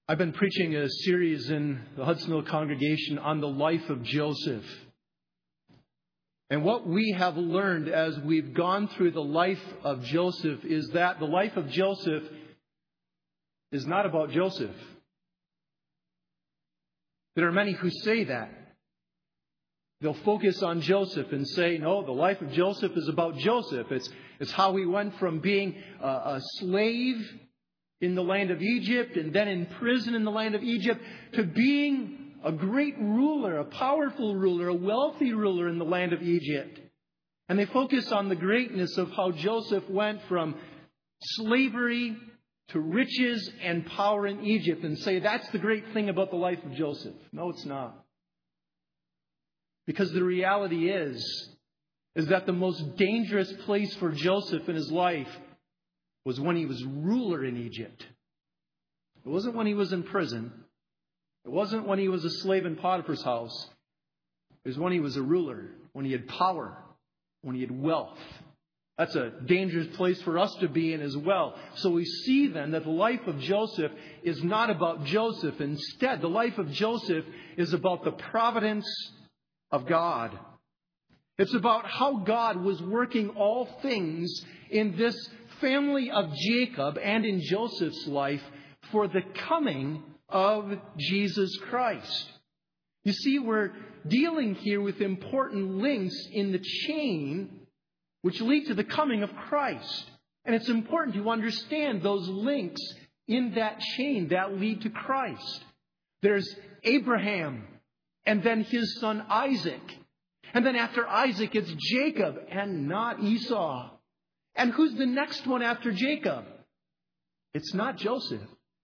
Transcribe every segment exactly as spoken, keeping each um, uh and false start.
I've been preaching a series in the Hudsonville congregation on the life of Joseph. And what we have learned as we've gone through the life of Joseph is that the life of Joseph is not about Joseph. There are many who say that. They'll focus on Joseph and say, no, the life of Joseph is about Joseph. It's, it's how he went from being a, a slave in the land of Egypt and then in prison in the land of Egypt to being a great ruler, a powerful ruler, a wealthy ruler in the land of Egypt. And they focus on the greatness of how Joseph went from slavery to riches and power in Egypt and say that's the great thing about the life of Joseph. No, it's not. Because the reality is, is that the most dangerous place for Joseph in his life was when he was ruler in Egypt. It wasn't when he was in prison. It wasn't when he was a slave in Potiphar's house. It was when he was a ruler, when he had power, when he had wealth. That's a dangerous place for us to be in as well. So we see then that the life of Joseph is not about Joseph. Instead, the life of Joseph is about the providence of God. It's about how God was working all things in this family of Jacob and in Joseph's life for the coming of Jesus Christ. You see, we're dealing here with important links in the chain which lead to the coming of Christ. And it's important to understand those links in that chain that lead to Christ. There's Abraham, and then his son Isaac. And then after Isaac, it's Jacob and not Esau. And who's the next one after Jacob? It's not Joseph.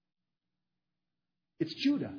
It's Judah.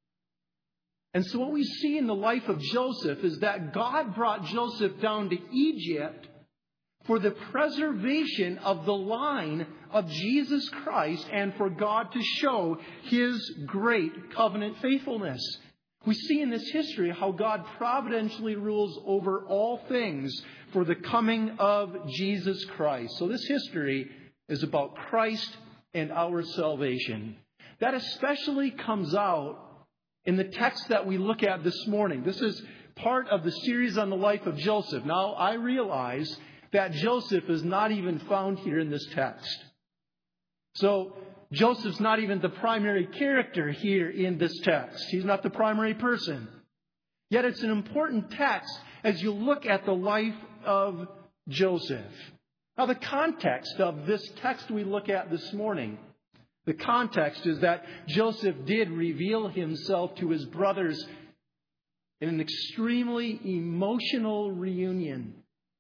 And so what we see in the life of Joseph is that God brought Joseph down to Egypt for the preservation of the line of Jesus Christ and for God to show His great covenant faithfulness. We see in this history how God providentially rules over all things for the coming of Jesus Christ. So this history is about Christ and our salvation. That especially comes out in the text that we look at this morning. This is part of the series on the life of Joseph. Now, I realize that Joseph is not even found here in this text. So, Joseph's not even the primary character here in this text. He's not the primary person. Yet it's an important text as you look at the life of Joseph. Now, the context of this text we look at this morning, the context is that Joseph did reveal himself to his brothers in an extremely emotional reunion.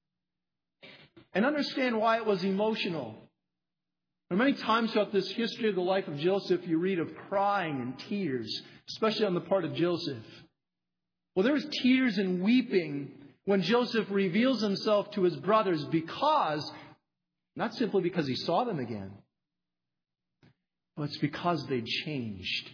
And understand why it was emotional. There are many times throughout this history of the life of Joseph, you read of crying and tears, especially on the part of Joseph. Well, there was tears and weeping when Joseph reveals himself to his brothers because, not simply because he saw them again, but it's because they'd changed.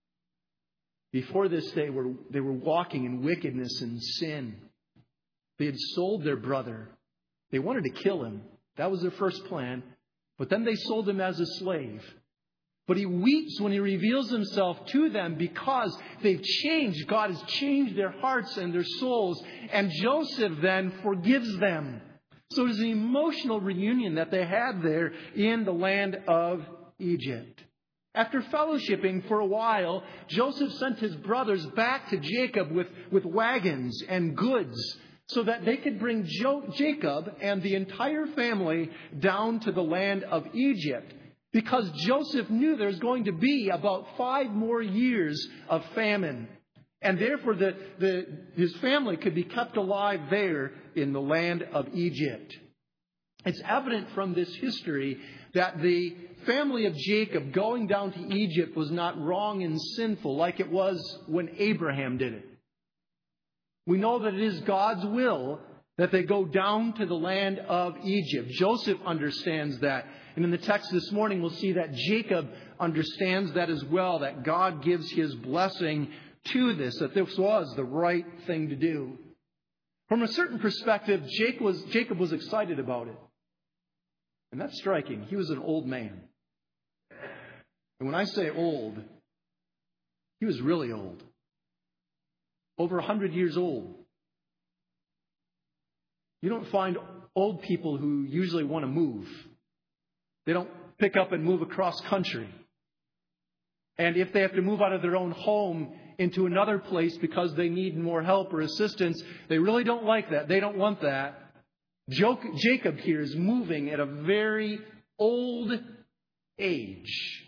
Before this, they were, they were walking in wickedness and sin. They had sold their brother. They wanted to kill him. That was their first plan. But then they sold him as a slave. But he weeps when he reveals himself to them because they've changed. God has changed their hearts and their souls. And Joseph then forgives them. So it is an emotional reunion that they had there in the land of Egypt. After fellowshipping for a while, Joseph sent his brothers back to Jacob with, with wagons and goods, so that they could bring jo- Jacob and the entire family down to the land of Egypt. Because Joseph knew there was going to be about five more years of famine. And therefore the, the, his family could be kept alive there in the land of Egypt. It's evident from this history that the family of Jacob going down to Egypt was not wrong and sinful like it was when Abraham did it. We know that it is God's will that they go down to the land of Egypt. Joseph understands that. And in the text this morning, we'll see that Jacob understands that as well, that God gives his blessing to this, that this was the right thing to do. From a certain perspective, Jacob was, Jacob was excited about it. And that's striking. He was an old man. And when I say old, He was really old. Over a hundred years old. You don't find old people who usually want to move. They don't pick up and move across country. And if they have to move out of their own home into another place because they need more help or assistance, they really don't like that. They don't want that. Jacob here is moving at a very old age.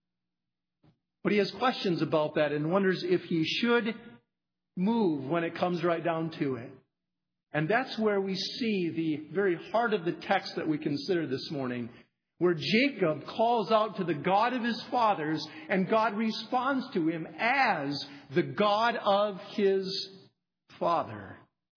But he has questions about that and wonders if he should move when it comes right down to it. And that's where we see the very heart of the text that we consider this morning, where Jacob calls out to the God of his fathers, and God responds to him as the God of his father.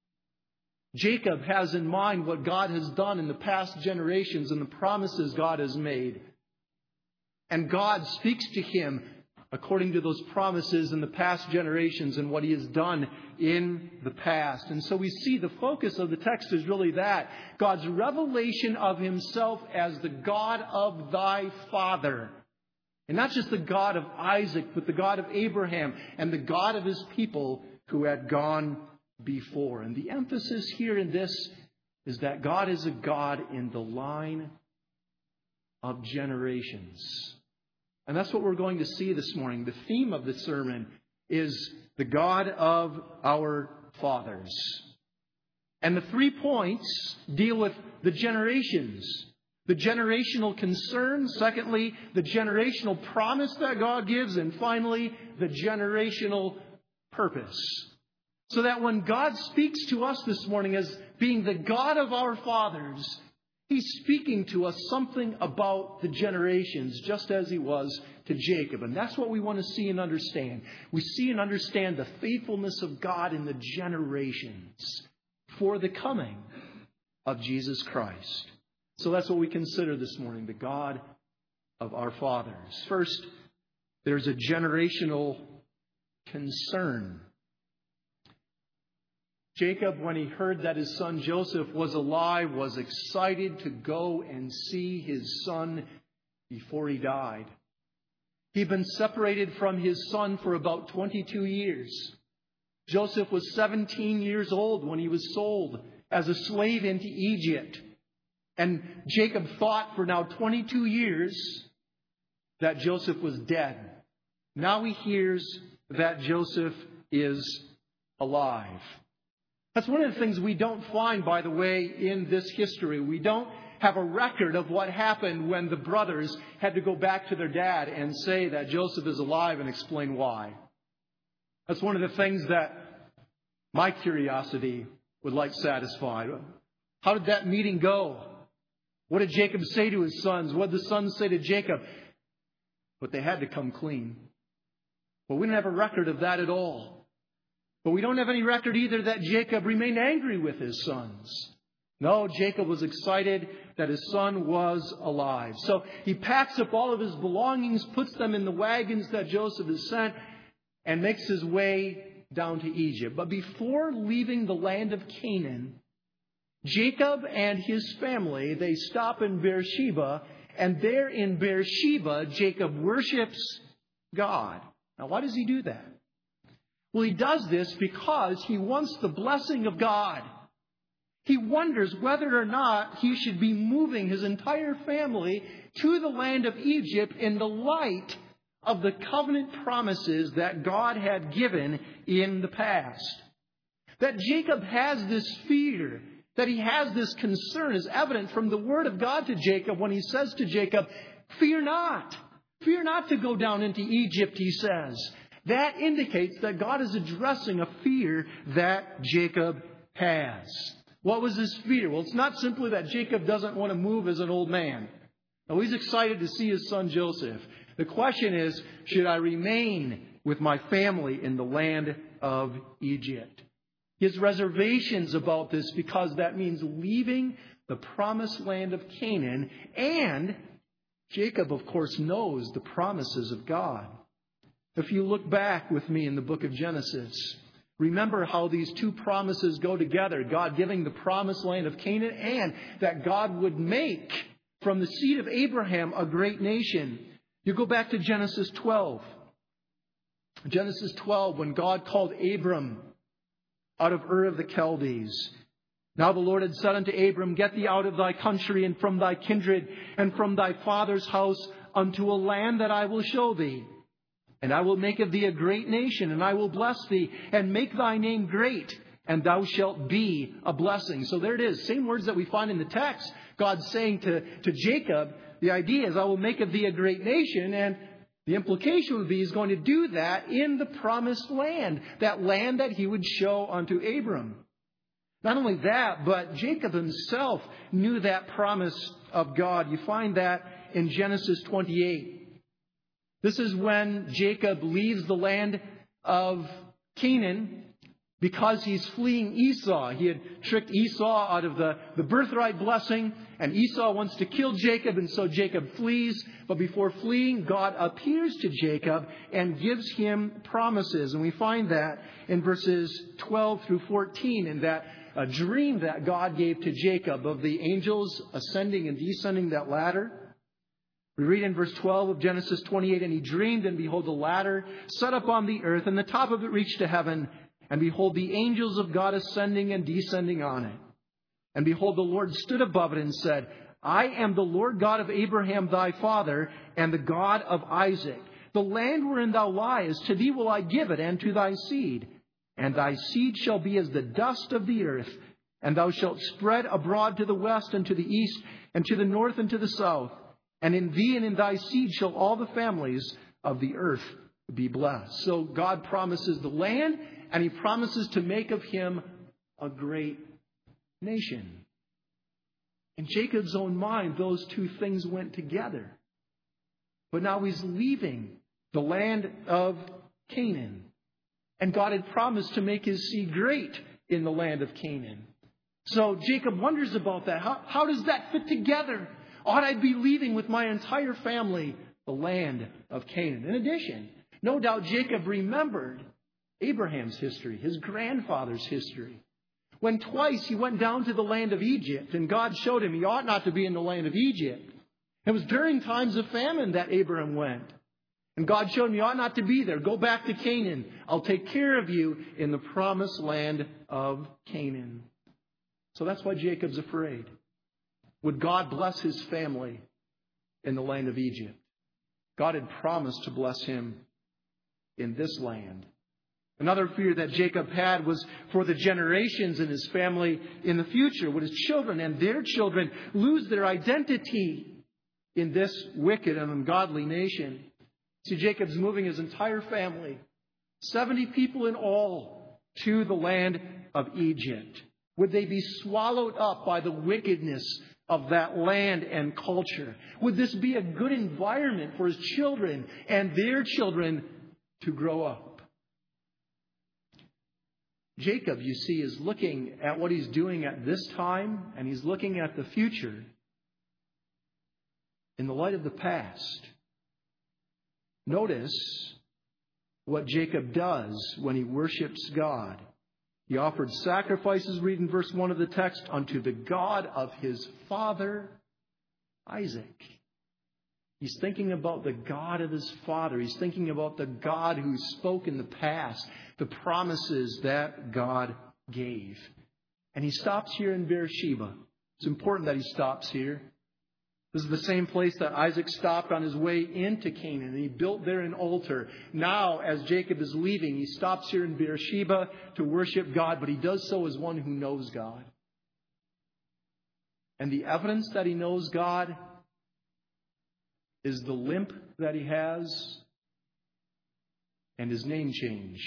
Jacob has in mind what God has done in the past generations and the promises God has made. And God speaks to him according to those promises in the past generations and what he has done in the past. And so we see the focus of the text is really that. God's revelation of himself as the God of thy father. And not just the God of Isaac, but the God of Abraham and the God of his people who had gone before. And the emphasis here in this is that God is a God in the line of generations. And that's what we're going to see this morning. The theme of the sermon is the God of our fathers. And the three points deal with the generations. The generational concern. Secondly, the generational promise that God gives. And finally, the generational purpose. So that when God speaks to us this morning as being the God of our fathers, He's speaking to us something about the generations, just as He was to Jacob. And that's what we want to see and understand. We see and understand the faithfulness of God in the generations for the coming of Jesus Christ. So that's what we consider this morning, the God of our fathers. First, there's a generational concern. Jacob, when he heard that his son Joseph was alive, was excited to go and see his son before he died. He'd been separated from his son for about twenty-two years. Joseph was seventeen years old when he was sold as a slave into Egypt. And Jacob thought for now twenty-two years that Joseph was dead. Now he hears that Joseph is alive. That's one of the things we don't find, by the way, in this history. We don't have a record of what happened when the brothers had to go back to their dad and say that Joseph is alive and explain why. That's one of the things that my curiosity would like satisfied. How did that meeting go? What did Jacob say to his sons? What did the sons say to Jacob? But they had to come clean. But we don't have a record of that at all. But we don't have any record either that Jacob remained angry with his sons. No, Jacob was excited that his son was alive. So he packs up all of his belongings, puts them in the wagons that Joseph has sent, and makes his way down to Egypt. But before leaving the land of Canaan, Jacob and his family, they stop in Beersheba, and there in Beersheba, Jacob worships God. Now, why does he do that? Well, he does this because he wants the blessing of God. He wonders whether or not he should be moving his entire family to the land of Egypt in the light of the covenant promises that God had given in the past. That Jacob has this fear, that he has this concern is evident from the word of God to Jacob when he says to Jacob, "Fear not. Fear not to go down into Egypt," he says. That indicates that God is addressing a fear that Jacob has. What was his fear? Well, it's not simply that Jacob doesn't want to move as an old man. No, he's excited to see his son Joseph. The question is, should I remain with my family in the land of Egypt? His reservations about this because that means leaving the promised land of Canaan. And Jacob, of course, knows the promises of God. If you look back with me in the book of Genesis, remember how these two promises go together. God giving the promised land of Canaan and that God would make from the seed of Abraham a great nation. You go back to Genesis twelve. Genesis twelve, when God called Abram out of Ur of the Chaldees. Now the Lord had said unto Abram, Get thee out of thy country and from thy kindred and from thy father's house unto a land that I will show thee. And I will make of thee a great nation, and I will bless thee, and make thy name great, and thou shalt be a blessing. So there it is. Same words that we find in the text. God's saying to, to Jacob, the idea is, I will make of thee a great nation, and the implication would be he's going to do that in the promised land, that land that he would show unto Abram. Not only that, but Jacob himself knew that promise of God. You find that in Genesis twenty-eight. This is when Jacob leaves the land of Canaan because he's fleeing Esau. He had tricked Esau out of the, the birthright blessing, and Esau wants to kill Jacob, and so Jacob flees. But before fleeing, God appears to Jacob and gives him promises. And we find that in verses twelve through fourteen, in that a dream that God gave to Jacob of the angels ascending and descending that ladder. We read in verse twelve of Genesis twenty-eight, And he dreamed, and behold, the ladder set up on the earth, and the top of it reached to heaven. And behold, the angels of God ascending and descending on it. And behold, the Lord stood above it and said, I am the Lord God of Abraham thy father, and the God of Isaac. The land wherein thou liest, to thee will I give it, and to thy seed. And thy seed shall be as the dust of the earth, and thou shalt spread abroad to the west and to the east, and to the north and to the south. And in thee and in thy seed shall all the families of the earth be blessed. So God promises the land, and He promises to make of him a great nation. In Jacob's own mind, those two things went together. But now he's leaving the land of Canaan. And God had promised to make his seed great in the land of Canaan. So Jacob wonders about that. How, how does that fit together? Ought I be leaving with my entire family the land of Canaan? In addition, no doubt Jacob remembered Abraham's history, his grandfather's history. When twice he went down to the land of Egypt, and God showed him he ought not to be in the land of Egypt. It was during times of famine that Abraham went. And God showed him you ought not to be there. Go back to Canaan. I'll take care of you in the promised land of Canaan. So that's why Jacob's afraid. Would God bless his family in the land of Egypt? God had promised to bless him in this land. Another fear that Jacob had was for the generations in his family in the future. Would his children and their children lose their identity in this wicked and ungodly nation? See, Jacob's moving his entire family, seventy people in all, to the land of Egypt. Would they be swallowed up by the wickedness of that land and culture? Would this be a good environment for his children and their children to grow up? Jacob, you see, is looking at what he's doing at this time, and he's looking at the future in the light of the past. Notice what Jacob does when he worships God. He offered sacrifices, read in verse one of the text, unto the God of his father Isaac. He's thinking about the God of his father. He's thinking about the God who spoke in the past, the promises that God gave. And he stops here in Beersheba. It's important that he stops here. This is the same place that Isaac stopped on his way into Canaan. And he built there an altar. Now, as Jacob is leaving, he stops here in Beersheba to worship God. But he does so as one who knows God. And the evidence that he knows God is the limp that he has and his name change.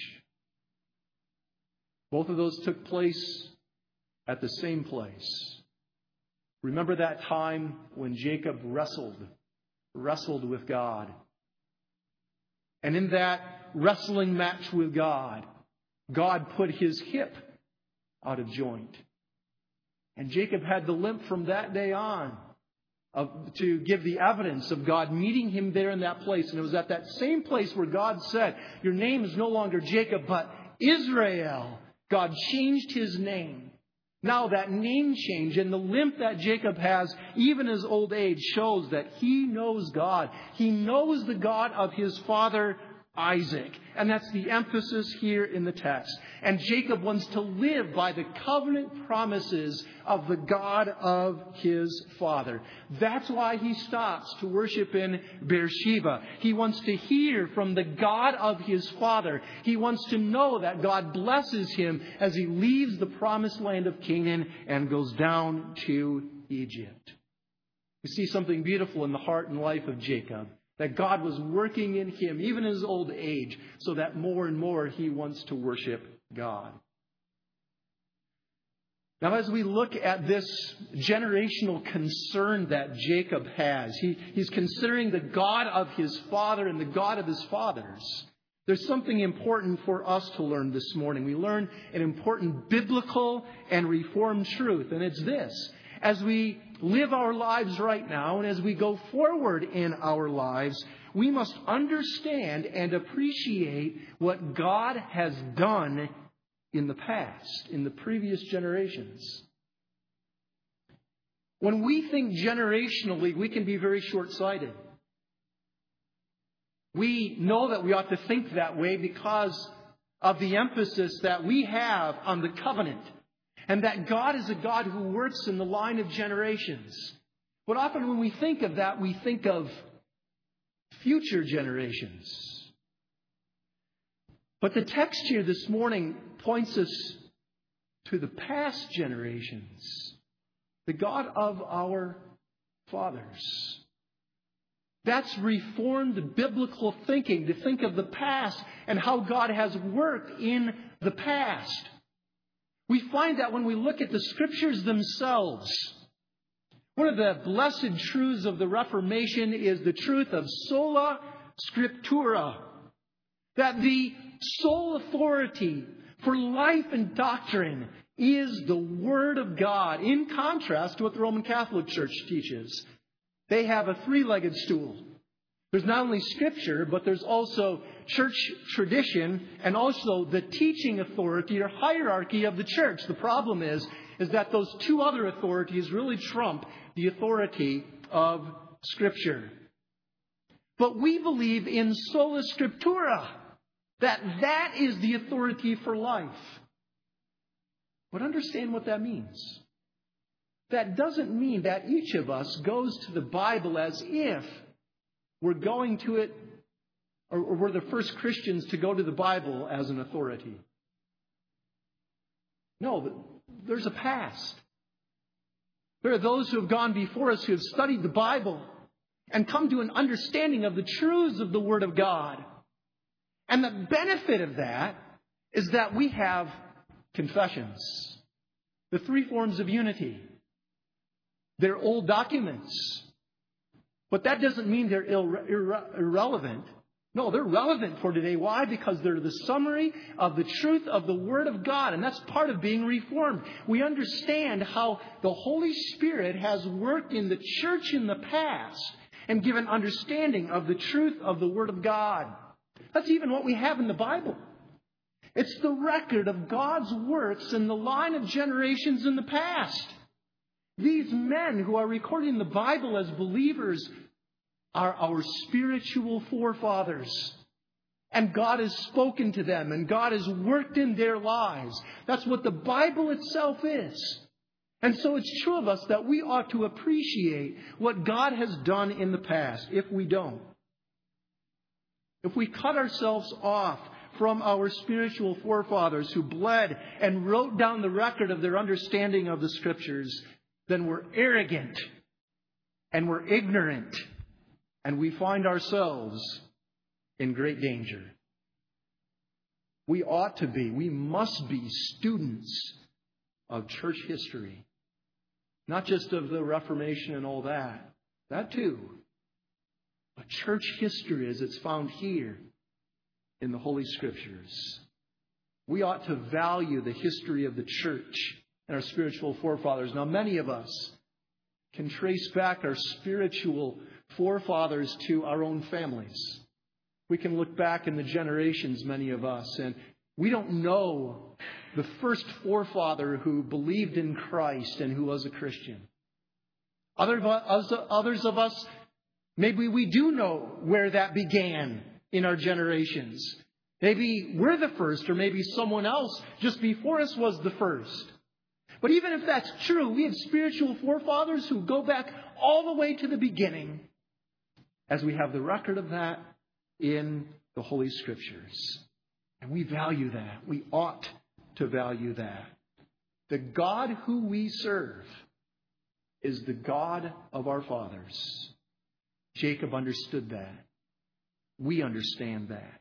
Both of those took place at the same place. Remember that time when Jacob wrestled, wrestled with God. And in that wrestling match with God, God put his hip out of joint. And Jacob had the limp from that day on of, to give the evidence of God meeting him there in that place. And it was at that same place where God said, your name is no longer Jacob, but Israel. God changed his name. Now that name change and the limp that Jacob has, even his old age, shows that he knows God. He knows the God of his father Isaac. And that's the emphasis here in the text. And Jacob wants to live by the covenant promises of the God of his father. That's why he stops to worship in Beersheba. He wants to hear from the God of his father. He wants to know that God blesses him as he leaves the promised land of Canaan and goes down to Egypt. We see something beautiful in the heart and life of Jacob. That God was working in him, even in his old age, so that more and more he wants to worship God. Now, as we look at this generational concern that Jacob has, he, he's considering the God of his father and the God of his fathers. There's something important for us to learn this morning. We learn an important biblical and reformed truth, and it's this. As we live our lives right now, and as we go forward in our lives, we must understand and appreciate what God has done in the past, in the previous generations. When we think generationally, we can be very short-sighted. We know that we ought to think that way because of the emphasis that we have on the covenant. And that God is a God who works in the line of generations. But often when we think of that, we think of future generations. But the text here this morning points us to the past generations. The God of our fathers. That's reformed biblical thinking, to think of the past and how God has worked in the past. We find that when we look at the Scriptures themselves. One of the blessed truths of the Reformation is the truth of sola scriptura. That the sole authority for life and doctrine is the Word of God, in contrast to what the Roman Catholic Church teaches. They have a three-legged stool. There's not only Scripture, but there's also church tradition and also the teaching authority or hierarchy of the church. The problem is, is that those two other authorities really trump the authority of Scripture. But we believe in sola scriptura, that that is the authority for life. But understand what that means. That doesn't mean that each of us goes to the Bible as if we're going to it, or we're the first Christians to go to the Bible as an authority. No, there's a past. There are those who have gone before us who have studied the Bible and come to an understanding of the truths of the Word of God. And the benefit of that is that we have confessions. The three forms of unity. They're old documents. But that doesn't mean they're irre- irre- irrelevant. No, they're relevant for today. Why? Because they're the summary of the truth of the Word of God. And that's part of being reformed. We understand how the Holy Spirit has worked in the church in the past and given understanding of the truth of the Word of God. That's even what we have in the Bible. It's the record of God's works in the line of generations in the past. These men who are recorded in the Bible as believers are our spiritual forefathers. And God has spoken to them and God has worked in their lives. That's what the Bible itself is. And so it's true of us that we ought to appreciate what God has done in the past. If we don't, if we cut ourselves off from our spiritual forefathers who bled and wrote down the record of their understanding of the Scriptures, then we're arrogant and we're ignorant and we find ourselves in great danger. We ought to be, we must be students of church history. Not just of the Reformation and all that. That too. But church history as it's found here in the Holy Scriptures. We ought to value the history of the church and our spiritual forefathers. Now, many of us can trace back our spiritual forefathers to our own families. We can look back in the generations, many of us, and we don't know the first forefather who believed in Christ and who was a Christian. Other, others of us, maybe we do know where that began in our generations. Maybe we're the first, or maybe someone else just before us was the first. But even if that's true, we have spiritual forefathers who go back all the way to the beginning, as we have the record of that in the Holy Scriptures. And we value that. We ought to value that. The God who we serve is the God of our fathers. Jacob understood that. We understand that.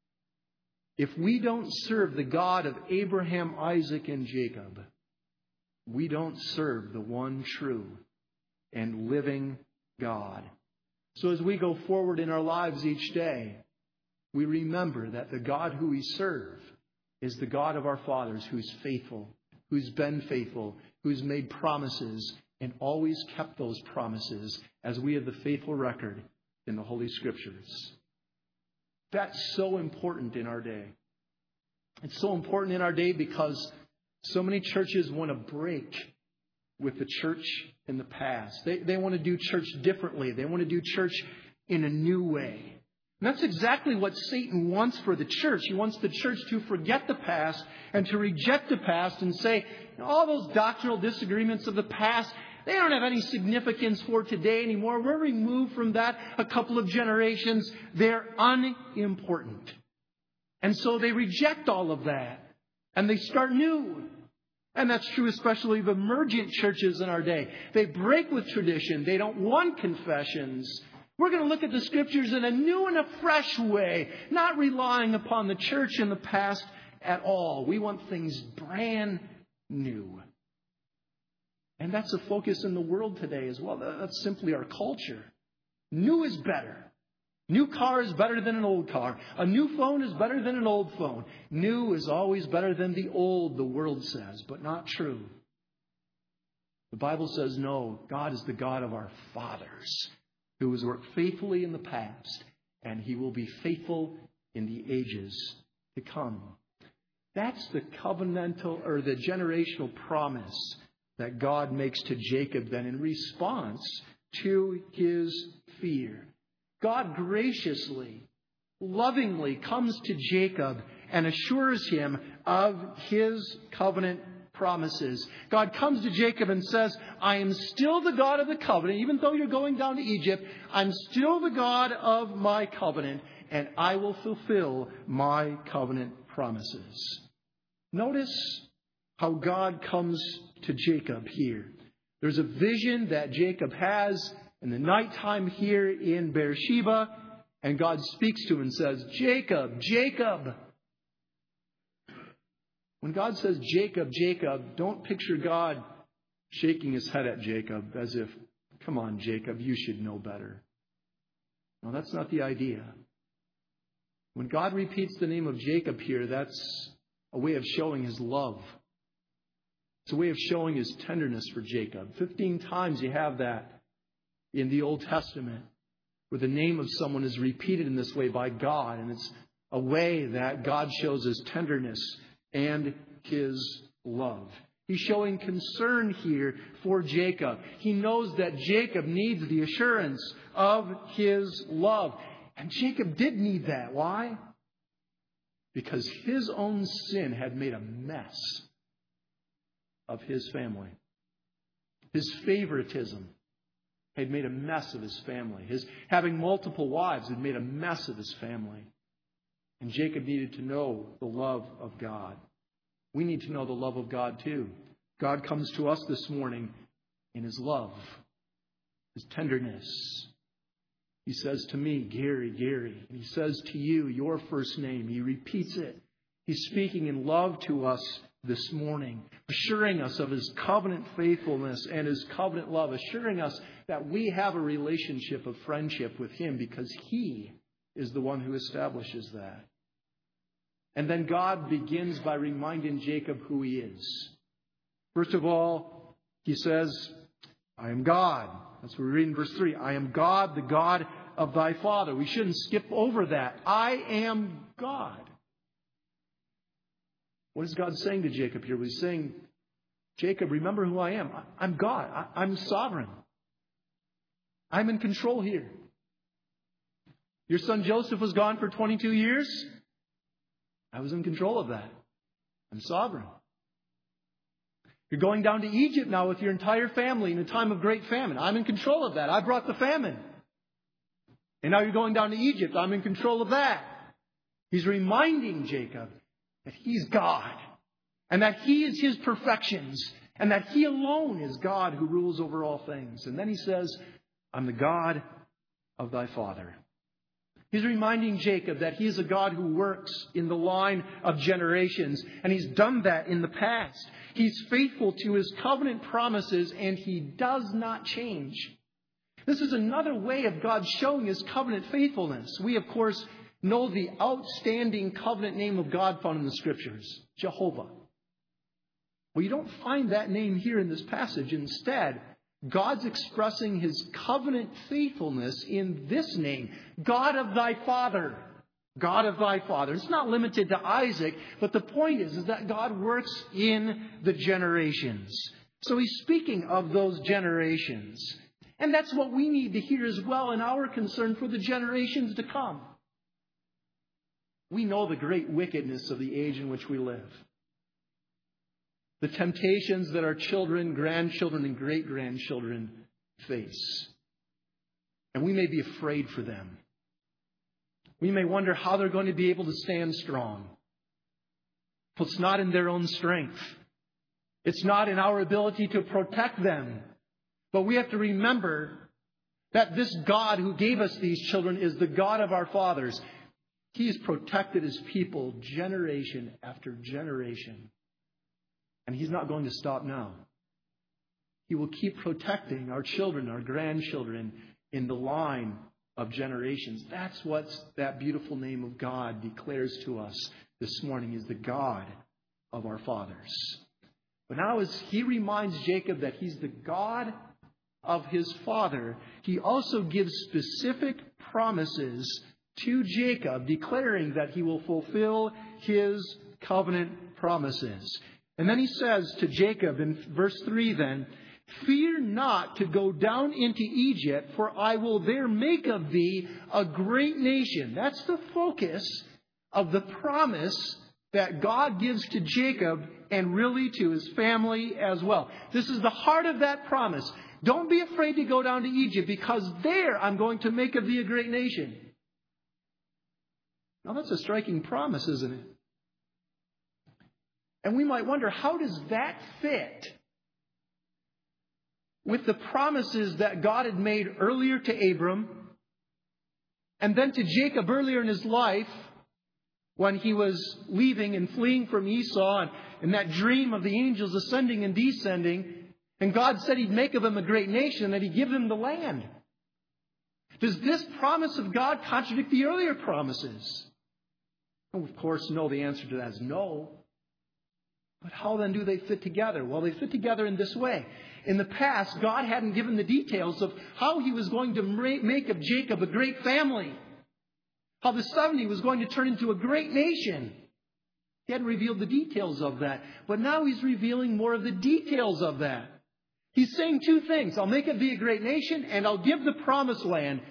If we don't serve the God of Abraham, Isaac, and Jacob, we don't serve the one true and living God. So as we go forward in our lives each day, we remember that the God who we serve is the God of our fathers, who's faithful, who's been faithful, who's made promises and always kept those promises, as we have the faithful record in the Holy Scriptures. That's so important in our day. It's so important in our day because so many churches want to break with the church in the past. They, they want to do church differently. They want to do church in a new way. And that's exactly what Satan wants for the church. He wants the church to forget the past and to reject the past and say, all those doctrinal disagreements of the past, they don't have any significance for today anymore. We're removed from that a couple of generations. They're unimportant. And so they reject all of that. And they start new. And that's true especially of emergent churches in our day. They break with tradition. They don't want confessions. We're going to look at the Scriptures in a new and a fresh way, not relying upon the church in the past at all. We want things brand new. And that's a focus in the world today as well. That's simply our culture. New is better. New car is better than an old car. A new phone is better than an old phone. New is always better than the old, the world says, but not true. The Bible says no. God is the God of our fathers, who has worked faithfully in the past, and He will be faithful in the ages to come. That's the covenantal or the generational promise that God makes to Jacob then in response to his fear. God graciously, lovingly comes to Jacob and assures him of his covenant promises. God comes to Jacob and says, I am still the God of the covenant. Even though you're going down to Egypt, I'm still the God of my covenant, and I will fulfill my covenant promises. Notice how God comes to Jacob here. There's a vision that Jacob has in the nighttime here in Beersheba, and God speaks to him and says, Jacob, Jacob. When God says Jacob, Jacob, don't picture God shaking his head at Jacob as if, come on, Jacob, you should know better. No, that's not the idea. When God repeats the name of Jacob here, that's a way of showing His love. It's a way of showing His tenderness for Jacob. Fifteen times you have that in the Old Testament, where the name of someone is repeated in this way by God. And it's a way that God shows His tenderness and His love. He's showing concern here for Jacob. He knows that Jacob needs the assurance of His love. And Jacob did need that. Why? Because his own sin had made a mess of his family. His favoritism had made a mess of his family. His having multiple wives had made a mess of his family. And Jacob needed to know the love of God. We need to know the love of God too. God comes to us this morning in His love, His tenderness. He says to me, Gary, Gary. And He says to you, your first name. He repeats it. He's speaking in love to us this morning, assuring us of His covenant faithfulness and His covenant love, assuring us that we have a relationship of friendship with Him because He is the one who establishes that. And then God begins by reminding Jacob who He is. First of all, He says, I am God. That's what we read in verse three. I am God, the God of thy father. We shouldn't skip over that. I am God. What is God saying to Jacob here? He's saying, Jacob, remember who I am. I'm God. I'm sovereign. I'm in control here. Your son Joseph was gone for twenty-two years. I was in control of that. I'm sovereign. You're going down to Egypt now with your entire family in a time of great famine. I'm in control of that. I brought the famine. And now you're going down to Egypt. I'm in control of that. He's reminding Jacob that he's God. And that he is his perfections. And that he alone is God who rules over all things. And then he says, I'm the God of thy father. He's reminding Jacob that he is a God who works in the line of generations. And he's done that in the past. He's faithful to his covenant promises and he does not change. This is another way of God showing his covenant faithfulness. We, of course, know the outstanding covenant name of God found in the Scriptures, Jehovah. Well, you don't find that name here in this passage. Instead, God's expressing his covenant faithfulness in this name, God of thy father. God of thy father. It's not limited to Isaac, but the point is, is that God works in the generations. So he's speaking of those generations. And that's what we need to hear as well in our concern for the generations to come. We know the great wickedness of the age in which we live. The temptations that our children, grandchildren, and great-grandchildren face. And we may be afraid for them. We may wonder how they're going to be able to stand strong. Well, it's not in their own strength. It's not in our ability to protect them. But we have to remember that this God who gave us these children is the God of our fathers. He has protected his people generation after generation. And he's not going to stop now. He will keep protecting our children, our grandchildren in the line of generations. That's what that beautiful name of God declares to us this morning, is the God of our fathers. But now as he reminds Jacob that he's the God of his father, he also gives specific promises to Jacob, declaring that he will fulfill his covenant promises. And then he says to Jacob in verse three then, fear not to go down into Egypt, for I will there make of thee a great nation. That's the focus of the promise that God gives to Jacob and really to his family as well. This is the heart of that promise. Don't be afraid to go down to Egypt, because there I'm going to make of thee a great nation. Now that's a striking promise, isn't it? And we might wonder, how does that fit with the promises that God had made earlier to Abram and then to Jacob earlier in his life when he was leaving and fleeing from Esau, and, and that dream of the angels ascending and descending, and God said he'd make of him a great nation and that he'd give him the land. Does this promise of God contradict the earlier promises? Well, of course, no. The answer to that is no. But how then do they fit together? Well, they fit together in this way. In the past, God hadn't given the details of how he was going to make of Jacob a great family. How the seventy was going to turn into a great nation. He hadn't revealed the details of that. But now he's revealing more of the details of that. He's saying two things. I'll make of thee a great nation, and I'll give the promised land.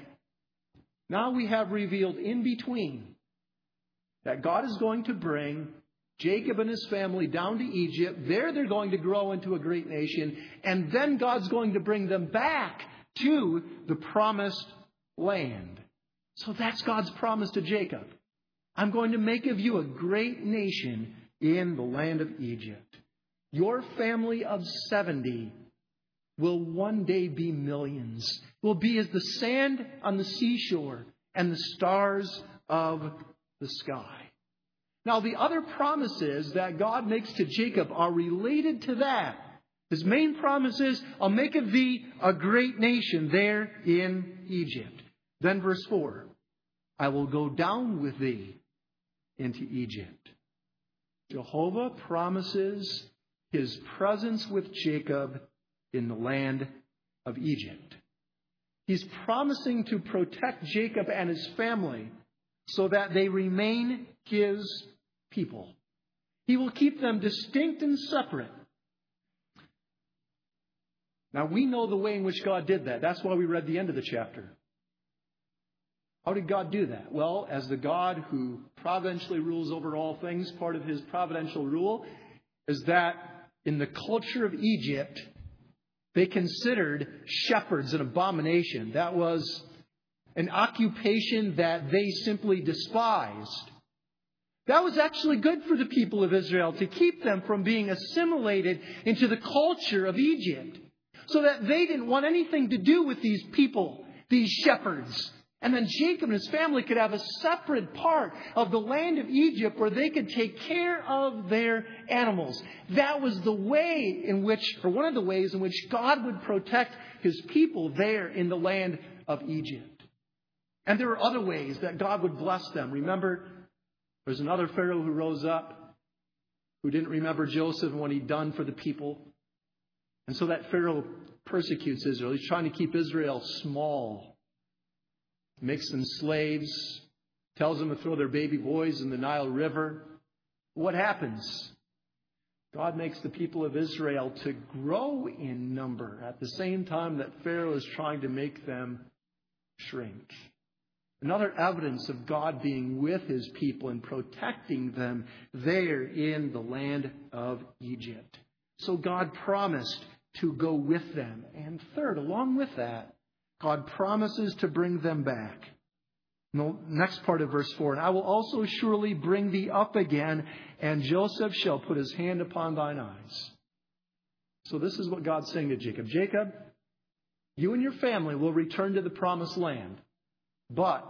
Now we have revealed in between that God is going to bring Jacob and his family down to Egypt. There they're going to grow into a great nation. And then God's going to bring them back to the promised land. So that's God's promise to Jacob. I'm going to make of you a great nation in the land of Egypt. Your family of seventy will one day be millions. Will be as the sand on the seashore and the stars of the sky. Now, the other promises that God makes to Jacob are related to that. His main promise is, I'll make of thee a great nation there in Egypt. Then verse four, I will go down with thee into Egypt. Jehovah promises his presence with Jacob in the land of Egypt. He's promising to protect Jacob and his family so that they remain his people. He will keep them distinct and separate. Now we know the way in which God did that. That's why we read the end of the chapter. How did God do that? Well, as the God who providentially rules over all things, part of his providential rule is that in the culture of Egypt, they considered shepherds an abomination. That was an occupation that they simply despised. That was actually good for the people of Israel, to keep them from being assimilated into the culture of Egypt, so that they didn't want anything to do with these people, these shepherds. And then Jacob and his family could have a separate part of the land of Egypt where they could take care of their animals. That was the way in which, or one of the ways in which God would protect his people there in the land of Egypt. And there were other ways that God would bless them. Remember, there's another Pharaoh who rose up who didn't remember Joseph and what he'd done for the people. And so that Pharaoh persecutes Israel. He's trying to keep Israel small. Makes them slaves, tells them to throw their baby boys in the Nile River. What happens? God makes the people of Israel to grow in number at the same time that Pharaoh is trying to make them shrink. Another evidence of God being with his people and protecting them there in the land of Egypt. So God promised to go with them. And third, along with that, God promises to bring them back. The next part of verse four, and I will also surely bring thee up again, and Joseph shall put his hand upon thine eyes. So this is what God's saying to Jacob. Jacob, you and your family will return to the promised land. But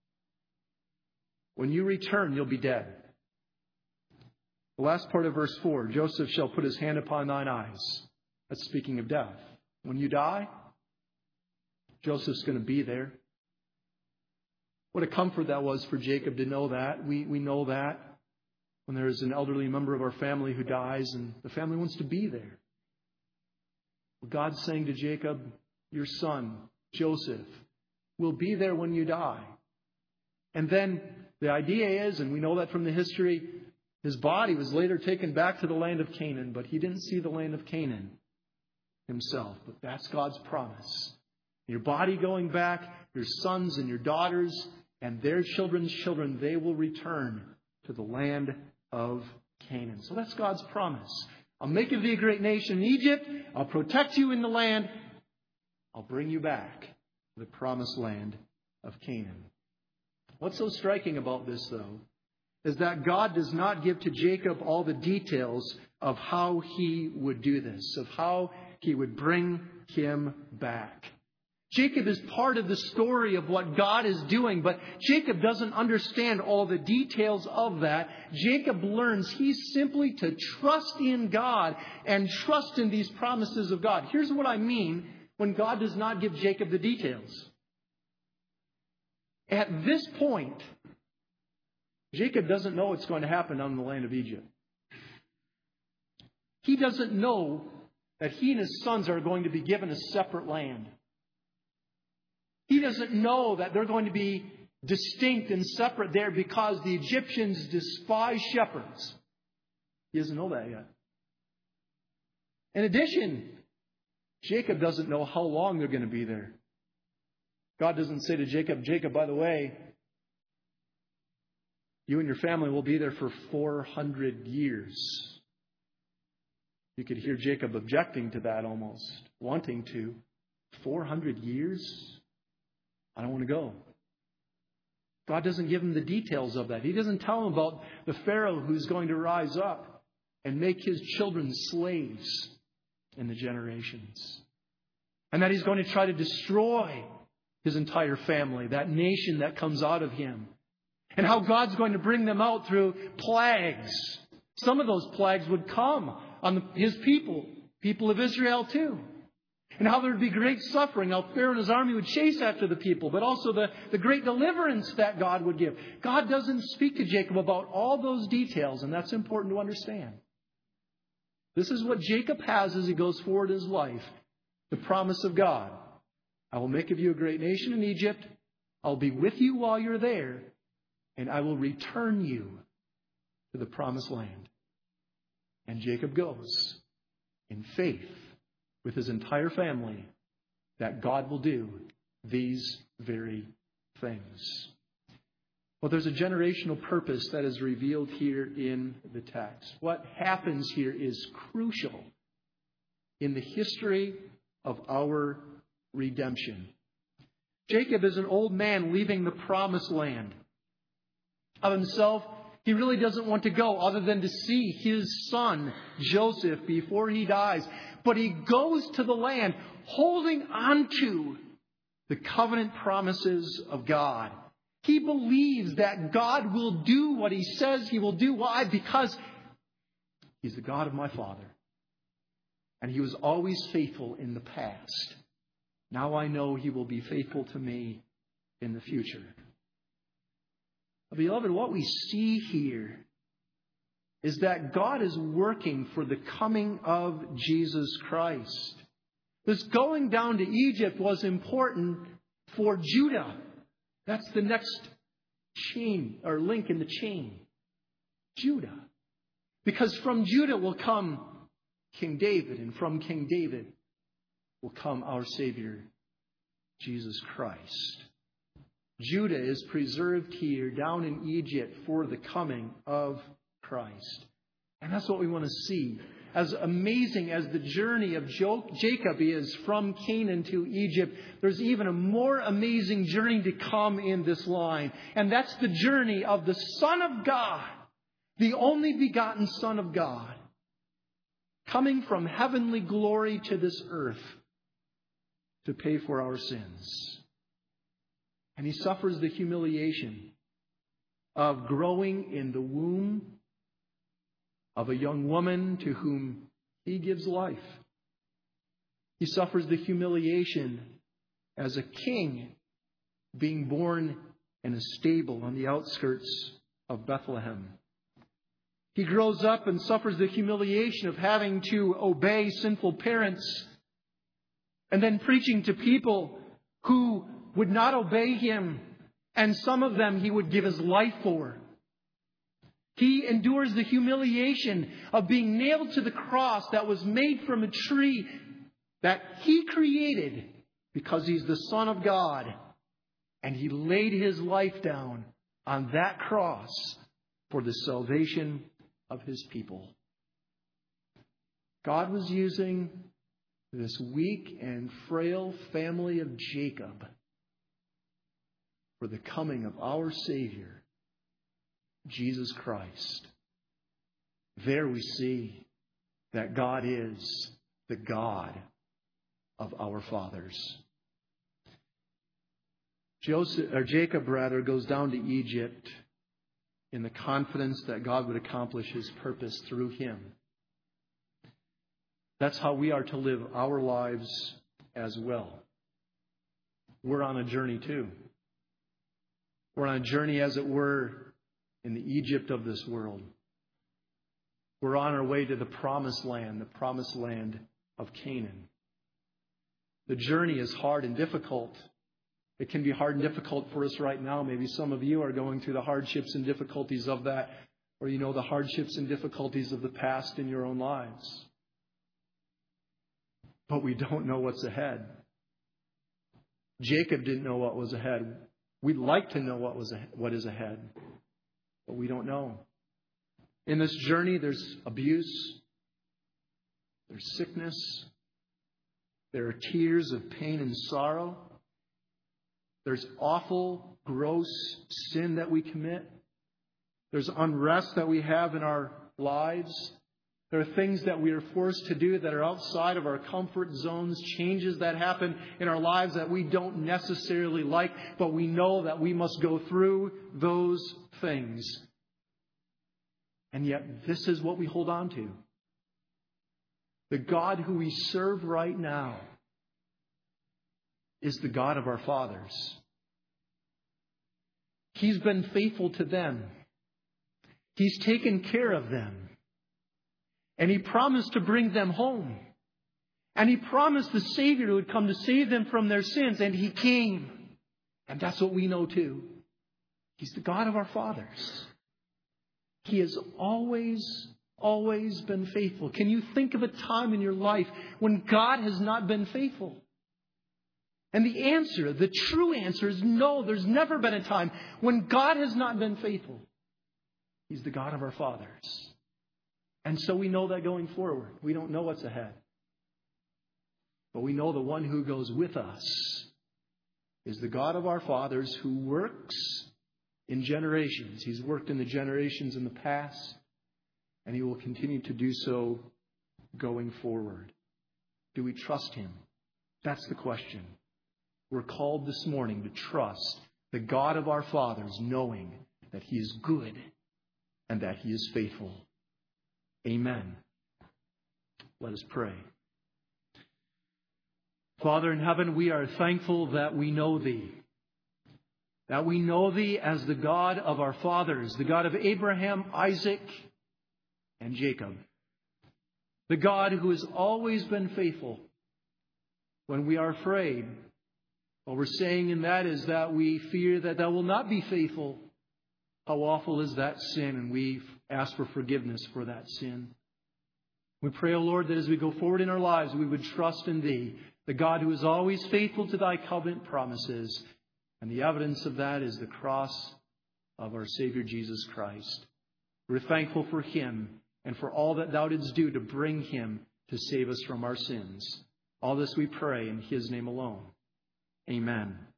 when you return, you'll be dead. The last part of verse four, Joseph shall put his hand upon thine eyes. That's speaking of death. When you die, Joseph's going to be there. What a comfort that was for Jacob to know that. We, we know that when there's an elderly member of our family who dies and the family wants to be there. Well, God's saying to Jacob, your son, Joseph, will be there when you die. And then the idea is, and we know that from the history, his body was later taken back to the land of Canaan, but he didn't see the land of Canaan himself. But that's God's promise. Your body going back, your sons and your daughters and their children's children, they will return to the land of Canaan. So that's God's promise. I'll make of thee a great nation in Egypt. I'll protect you in the land. I'll bring you back to the promised land of Canaan. What's so striking about this, though, is that God does not give to Jacob all the details of how he would do this, of how he would bring him back. Jacob is part of the story of what God is doing, but Jacob doesn't understand all the details of that. Jacob learns he's simply to trust in God and trust in these promises of God. Here's what I mean when God does not give Jacob the details. At this point, Jacob doesn't know what's going to happen on the land of Egypt. He doesn't know that he and his sons are going to be given a separate land. He doesn't know that they're going to be distinct and separate there because the Egyptians despise shepherds. He doesn't know that yet. In addition, Jacob doesn't know how long they're going to be there. God doesn't say to Jacob, Jacob, by the way, you and your family will be there for four hundred years. You could hear Jacob objecting to that almost, wanting to. four hundred years? I don't want to go. God doesn't give him the details of that. He doesn't tell him about the Pharaoh who's going to rise up and make his children slaves in the generations. And that he's going to try to destroy his entire family, that nation that comes out of him. And how God's going to bring them out through plagues. Some of those plagues would come on his people, people of Israel too. And how there would be great suffering. How Pharaoh and his army would chase after the people. But also the, the great deliverance that God would give. God doesn't speak to Jacob about all those details. And that's important to understand. This is what Jacob has as he goes forward in his life. The promise of God. I will make of you a great nation in Egypt. I'll be with you while you're there. And I will return you to the promised land. And Jacob goes in faith with his entire family that God will do these very things. Well, there's a generational purpose that is revealed here in the text. What happens here is crucial in the history of our redemption. Jacob is an old man leaving the promised land. Of himself, he really doesn't want to go other than to see his son, Joseph, before he dies. But he goes to the land holding on to the covenant promises of God. He believes that God will do what He says He will do. Why? Because He's the God of my father. And He was always faithful in the past. Now I know He will be faithful to me in the future. Beloved, what we see here is that God is working for the coming of Jesus Christ. This going down to Egypt was important for Judah. That's the next chain or link in the chain. Judah. Because from Judah will come King David, and from King David will come our Savior, Jesus Christ. Judah is preserved here down in Egypt for the coming of Christ. And that's what we want to see. As amazing as the journey of Jacob is from Canaan to Egypt, there's even a more amazing journey to come in this line. And that's the journey of the Son of God, the only begotten Son of God, coming from heavenly glory to this earth to pay for our sins. And He suffers the humiliation of growing in the womb of a young woman to whom He gives life. He suffers the humiliation as a king being born in a stable on the outskirts of Bethlehem. He grows up and suffers the humiliation of having to obey sinful parents and then preaching to people who would not obey Him, and some of them He would give His life for. He endures the humiliation of being nailed to the cross that was made from a tree that He created because He's the Son of God. And He laid His life down on that cross for the salvation of His people. God was using this weak and frail family of Jacob for the coming of our Savior, Jesus Christ. There we see that God is the God of our fathers. Joseph, or Jacob rather, goes down to Egypt in the confidence that God would accomplish His purpose through him. That's how we are to live our lives as well. We're on a journey too. We're on a journey, as it were, in the Egypt of this world. We're on our way to the promised land, the promised land of Canaan. The journey is hard and difficult. It can be hard and difficult for us right now. Maybe some of you are going through the hardships and difficulties of that, or you know the hardships and difficulties of the past in your own lives. But we don't know what's ahead. Jacob didn't know what was ahead. We'd like to know what was what is ahead, but we don't know. In this journey, there's abuse, there's sickness, there are tears of pain and sorrow, there's awful, gross sin that we commit, there's unrest that we have in our lives. There are things that we are forced to do that are outside of our comfort zones, changes that happen in our lives that we don't necessarily like, but we know that we must go through those things. And yet, this is what we hold on to. The God who we serve right now is the God of our fathers. He's been faithful to them. He's taken care of them. And He promised to bring them home. And He promised the Savior who would come to save them from their sins. And He came. And that's what we know too. He's the God of our fathers. He has always, always been faithful. Can you think of a time in your life when God has not been faithful? And the answer, the true answer is no, there's never been a time when God has not been faithful. He's the God of our fathers. And so we know that going forward. We don't know what's ahead. But we know the one who goes with us is the God of our fathers who works in generations. He's worked in the generations in the past, and He will continue to do so going forward. Do we trust Him? That's the question. We're called this morning to trust the God of our fathers, knowing that He is good and that He is faithful. Amen. Let us pray. Father in heaven, we are thankful that we know Thee. That we know Thee as the God of our fathers, the God of Abraham, Isaac, and Jacob. The God who has always been faithful when we are afraid. What we're saying in that is that we fear that Thou will not be faithful. How awful is that sin, and we ask for forgiveness for that sin. We pray, O Lord, that as we go forward in our lives, we would trust in Thee, the God who is always faithful to Thy covenant promises. And the evidence of that is the cross of our Savior Jesus Christ. We're thankful for Him and for all that Thou didst do to bring Him to save us from our sins. All this we pray in His name alone. Amen.